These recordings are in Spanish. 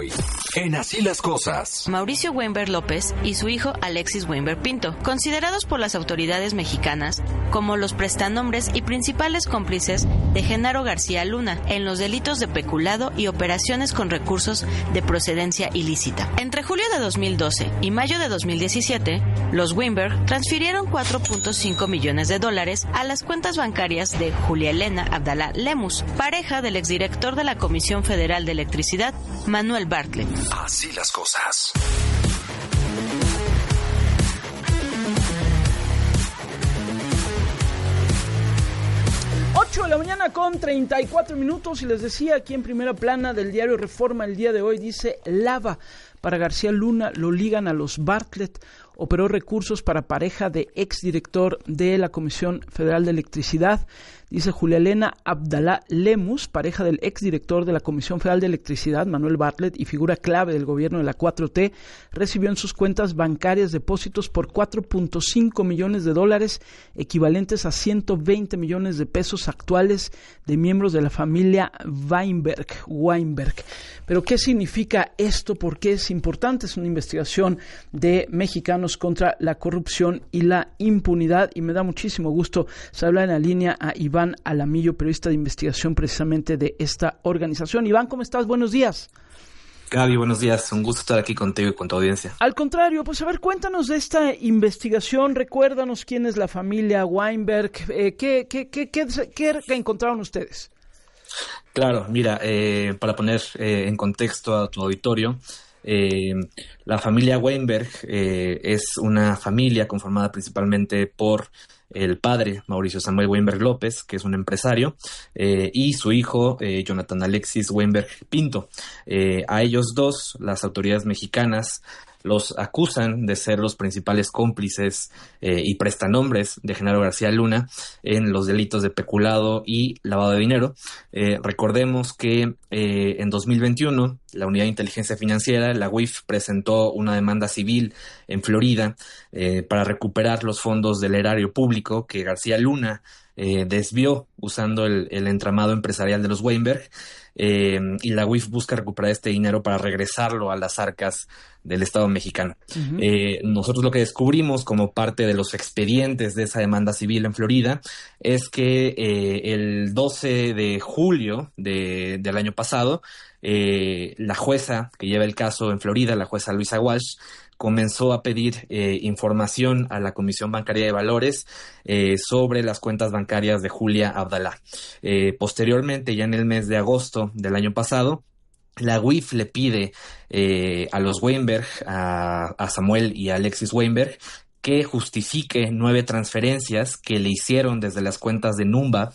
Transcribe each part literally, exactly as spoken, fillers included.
hoy en Así las Cosas. Mauricio Weinberg López y su hijo Alexis Weinberg Pinto, considerados por las autoridades mexicanas como los prestanombres y principales cómplices de Genaro García Luna en los delitos de peculado y operaciones con recursos de procedencia ilícita. Entre julio de dos mil doce y mayo de dos mil diecisiete, los Weinberg transfirieron cuatro punto cinco millones de dólares a las cuentas bancarias de Julia Elena Abdalá Lemus, pareja del exdirector de la Comisión Federal de Electricidad, Manuel Bartlett. Así las cosas. ocho de la mañana con treinta y cuatro minutos y les decía aquí en primera plana del diario Reforma el día de hoy, dice Lava. Para García Luna lo ligan a los Bartlett. Operó recursos para pareja de exdirector de la Comisión Federal de Electricidad. Dice Julia Elena Abdalá Lemus, pareja del exdirector de la Comisión Federal de Electricidad, Manuel Bartlett, y figura clave del gobierno de la cuatro T, recibió en sus cuentas bancarias depósitos por cuatro punto cinco millones de dólares, equivalentes a ciento veinte millones de pesos actuales de miembros de la familia Weinberg. Weinberg. Pero ¿qué significa esto? ¿Por qué es importante? Es una investigación de Mexicanos contra la Corrupción y la Impunidad, y me da muchísimo gusto saludar en la línea a Iván Alamillo, periodista de investigación precisamente de esta organización. Iván, ¿cómo estás? Buenos días. Gaby, buenos días. Un gusto estar aquí contigo y con tu audiencia. Al contrario, pues a ver, cuéntanos de esta investigación, recuérdanos quién es la familia Weinberg, eh, ¿qué, qué, qué, qué, qué encontraron ustedes? Claro, mira, eh, para poner eh, en contexto a tu auditorio, Eh, la familia Weinberg eh, es una familia conformada principalmente por el padre, Mauricio Samuel Weinberg López, que es un empresario, eh, y su hijo, eh, Jonathan Alexis Weinberg Pinto. Eh, a ellos dos, las autoridades mexicanas los acusan de ser los principales cómplices eh, y prestanombres de Genaro García Luna en los delitos de peculado y lavado de dinero. Eh, recordemos que eh, en dos mil veintiuno la Unidad de Inteligencia Financiera, la U I F, presentó una demanda civil en Florida eh, para recuperar los fondos del erario público que García Luna eh, desvió usando el, el entramado empresarial de los Weinberg. Eh, y la U I F busca recuperar este dinero para regresarlo a las arcas del Estado mexicano. Uh-huh. Eh, nosotros lo que descubrimos como parte de los expedientes de esa demanda civil en Florida es que eh, el doce de julio de, del año pasado, eh, la jueza que lleva el caso en Florida, la jueza Luisa Walsh, comenzó a pedir eh, información a la Comisión Bancaria de Valores eh, sobre las cuentas bancarias de Julia Abdalá. Eh, posteriormente, ya en el mes de agosto del año pasado, la U I F le pide eh, a los Weinberg, a, a Samuel y a Alexis Weinberg, que justifique nueve transferencias que le hicieron desde las cuentas de Numbav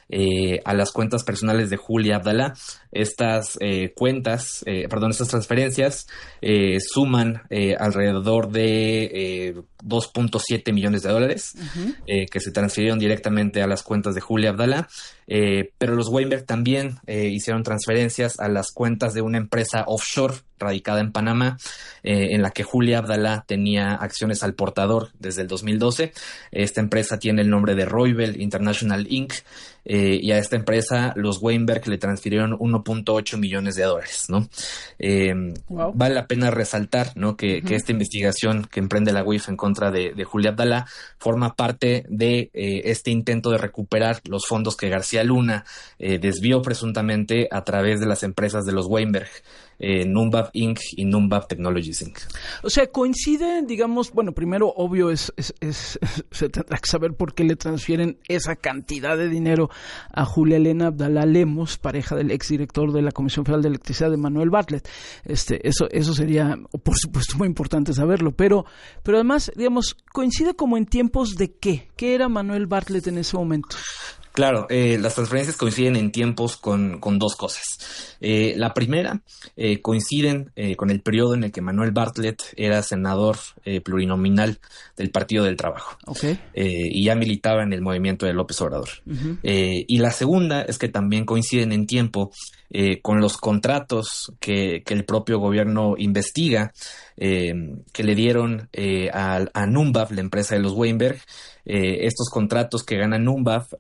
eh, a las cuentas personales de Julia Abdalá. Estas eh, cuentas, eh, perdón, estas transferencias eh, suman eh, alrededor de eh, dos punto siete millones de dólares uh-huh. eh, que se transfirieron directamente a las cuentas de Julia Abdalá, eh, pero los Weinberg también eh, hicieron transferencias a las cuentas de una empresa offshore radicada en Panamá, eh, en la que Julia Abdalá tenía acciones al portador desde el dos mil doce. Esta empresa tiene el nombre de Roybal International Incorporated, eh, y a esta empresa los Weinberg le transfirieron uno punto ocho millones de dólares, ¿no? Eh, wow. Vale la pena resaltar, ¿no? que, uh-huh. que esta investigación que emprende la U I F en contra de, de Julia Abdalá forma parte de eh, este intento de recuperar los fondos que García Luna eh, desvió presuntamente a través de las empresas de los Weinberg, eh, Numbav Incorporated y Numbav Technologies Incorporated. O sea, coinciden, digamos, bueno, primero, obvio, es, es, es, se tendrá que saber por qué le transfieren esa cantidad de dinero a Julia Elena Abdalá Lemus, pareja del exdirector de la Comisión Federal de Electricidad de Manuel Bartlett. Este, eso, eso sería, por supuesto, muy importante saberlo, pero, pero además, digamos, coincide como en tiempos de qué, ¿qué era Manuel Bartlett en ese momento? Claro, eh, las transferencias coinciden en tiempos con, con dos cosas. Eh, la primera, eh, coinciden eh, con el periodo en el que Manuel Bartlett era senador eh, plurinominal del Partido del Trabajo. Okay. Eh, y ya militaba en el movimiento de López Obrador. Uh-huh. Eh, y la segunda es que también coinciden en tiempo eh, con los contratos que, que el propio gobierno investiga, eh, que le dieron eh, a, a Numbav, la empresa de los Weinberg. Eh, estos contratos que gana Numbav eh, los,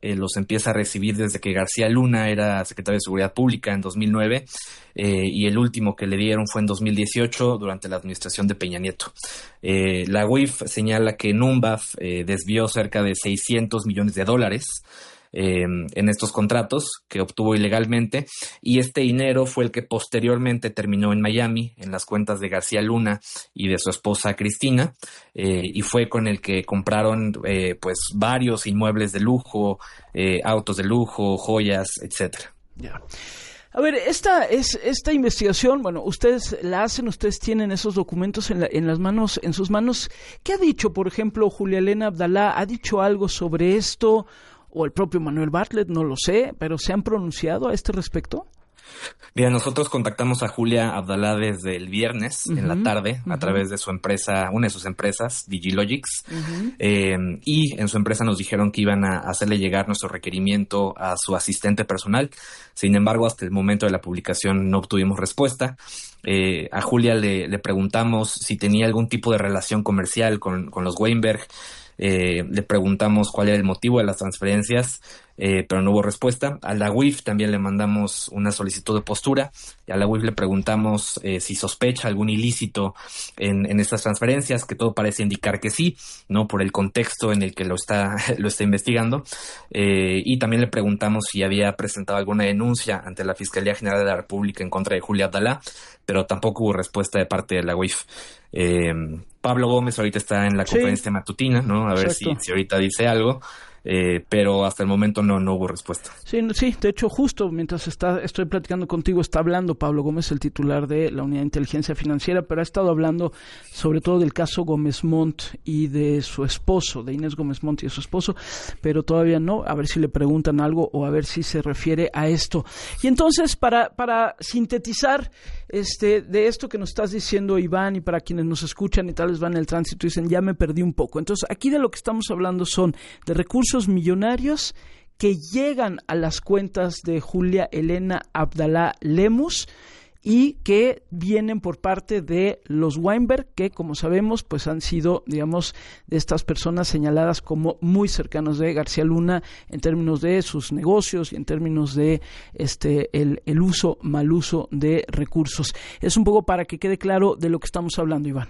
empieza a recibir desde que García Luna era secretario de Seguridad Pública en dos mil nueve, eh, y el último que le dieron fue en dos mil dieciocho durante la administración de Peña Nieto. Eh, la U I F señala que Numbav eh, desvió cerca de seiscientos millones de dólares Eh, en estos contratos que obtuvo ilegalmente, y este dinero fue el que posteriormente terminó en Miami, en las cuentas de García Luna y de su esposa Cristina, eh, y fue con el que compraron eh, pues varios inmuebles de lujo, eh, autos de lujo, joyas, etcétera. Ya. A ver, esta es esta investigación, bueno, ustedes la hacen, ustedes tienen esos documentos en, la, en las manos, en sus manos. ¿Qué ha dicho, por ejemplo, Julia Elena Abdalá? ¿Ha dicho algo sobre esto? O el propio Manuel Bartlett, no lo sé, pero ¿se han pronunciado a este respecto? Mira, nosotros contactamos a Julia Abdalá desde el viernes uh-huh, en la tarde uh-huh. a través de su empresa, una de sus empresas, Digilogics, uh-huh. eh, y en su empresa nos dijeron que iban a hacerle llegar nuestro requerimiento a su asistente personal. Sin embargo, hasta el momento de la publicación no obtuvimos respuesta. Eh, a Julia le, le preguntamos si tenía algún tipo de relación comercial con, con los Weinberg. Eh, le preguntamos cuál era el motivo de las transferencias, eh, pero no hubo respuesta. A la U I F también le mandamos una solicitud de postura, y a la U I F le preguntamos eh, si sospecha algún ilícito en, en estas transferencias, que todo parece indicar que sí, ¿no? Por el contexto en el que lo está, lo está investigando. Eh, y también le preguntamos si había presentado alguna denuncia ante la Fiscalía General de la República en contra de Julia Abdalá, pero tampoco hubo respuesta de parte de la U I F. Eh, Pablo Gómez ahorita está en la sí. conferencia matutina, ¿no? A ver si, si ahorita dice algo. Eh, pero hasta el momento no, no hubo respuesta. Sí, sí, de hecho justo mientras está, estoy platicando contigo está hablando Pablo Gómez, el titular de la Unidad de Inteligencia Financiera, pero ha estado hablando sobre todo del caso Gómez Montt y de su esposo, de Inés Gómez Montt y de su esposo, pero todavía no, a ver si le preguntan algo o a ver si se refiere a esto. Y entonces, para, para sintetizar este de esto que nos estás diciendo, Iván, y para quienes nos escuchan y tal vez van en el tránsito y dicen, ya me perdí un poco. Entonces, aquí de lo que estamos hablando son de recursos millonarios que llegan a las cuentas de Julia Elena Abdalá Lemus y que vienen por parte de los Weinberg, que como sabemos pues han sido, digamos, de estas personas señaladas como muy cercanos de García Luna en términos de sus negocios y en términos de este el, el uso, mal uso de recursos. Es un poco para que quede claro de lo que estamos hablando, Iván.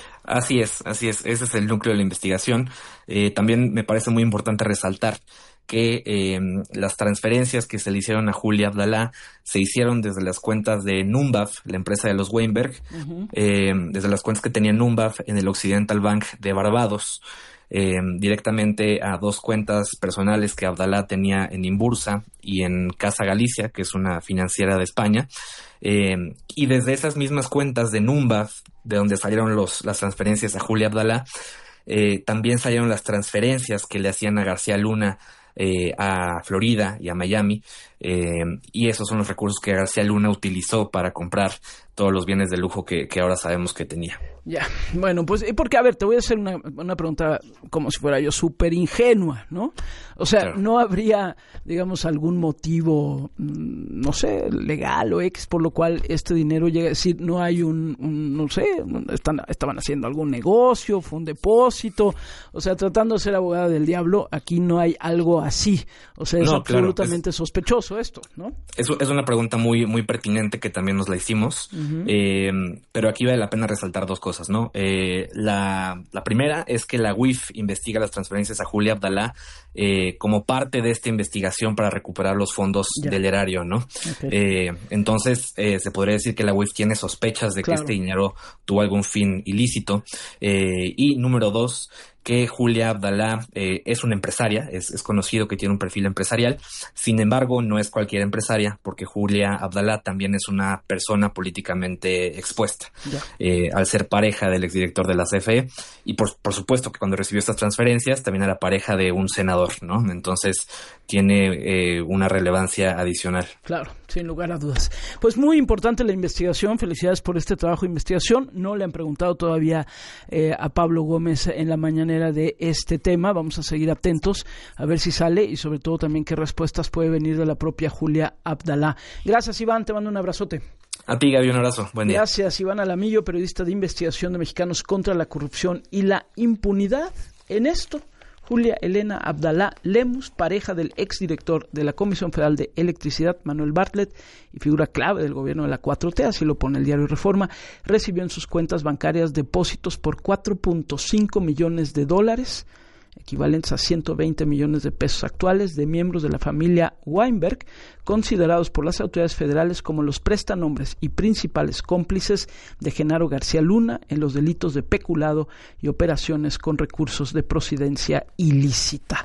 Así es, así es. Ese es el núcleo de la investigación. Eh, también me parece muy importante resaltar que eh, las transferencias que se le hicieron a Julia Abdalá se hicieron desde las cuentas de Numbav, la empresa de los Weinberg, uh-huh. eh, desde las cuentas que tenía Numbav en el Occidental Bank de Barbados, eh, directamente a dos cuentas personales que Abdalá tenía en Inbursa y en Casa Galicia, que es una financiera de España. Eh, y desde esas mismas cuentas de Numbav, de donde salieron los, las transferencias a Julia Abdalá, eh, también salieron las transferencias que le hacían a García Luna eh, a Florida y a Miami, eh, y esos son los recursos que García Luna utilizó para comprar todos los bienes de lujo que, que ahora sabemos que tenía. Ya, bueno, pues, porque, a ver, te voy a hacer una, una pregunta como si fuera yo súper ingenua, ¿no? O sea, claro. ¿No habría, digamos, algún motivo, no sé, legal o X, por lo cual este dinero llega? Es decir, no hay un, un no sé, están, estaban haciendo algún negocio, fue un depósito, o sea, tratando de ser abogada del diablo, aquí no hay algo así, o sea, es no, absolutamente claro, es, sospechoso esto, ¿no? Es, es una pregunta muy, muy pertinente que también nos la hicimos, uh-huh. eh, pero aquí vale la pena resaltar dos cosas, ¿no? Eh, la, la primera es que la U I F investiga las transferencias a Julia Abdalá eh, como parte de esta investigación para recuperar los fondos ya. del erario, ¿no? Okay. Eh, entonces, eh, se podría decir que la U I F tiene sospechas de claro. que este dinero tuvo algún fin ilícito. Eh, y número dos, que Julia Abdalá eh, es una empresaria, es, es conocido que tiene un perfil empresarial. Sin embargo, no es cualquier empresaria, porque Julia Abdalá también es una persona políticamente expuesta, eh, al ser pareja del exdirector de la C F E, y por, por supuesto que cuando recibió estas transferencias también era pareja de un senador, ¿no? Entonces tiene eh, una relevancia adicional. Claro, sin lugar a dudas. Pues muy importante la investigación, felicidades por este trabajo de investigación. No le han preguntado todavía eh, a Pablo Gómez en la mañanera de este tema, vamos a seguir atentos a ver si sale y sobre todo también qué respuestas puede venir de la propia Julia Abdalá. Gracias, Iván, te mando un abrazote. A ti, Gaby, un abrazo. Buen día. Gracias, Iván Alamillo, periodista de investigación de Mexicanos contra la Corrupción y la Impunidad. En esto Julia Elena Abdalá Lemus, pareja del exdirector de la Comisión Federal de Electricidad, Manuel Bartlett, y figura clave del gobierno de la cuatro T, así lo pone el diario Reforma, recibió en sus cuentas bancarias depósitos por cuatro punto cinco millones de dólares, equivalentes a ciento veinte millones de pesos actuales, de miembros de la familia Weinberg, considerados por las autoridades federales como los prestanombres y principales cómplices de Genaro García Luna en los delitos de peculado y operaciones con recursos de procedencia ilícita.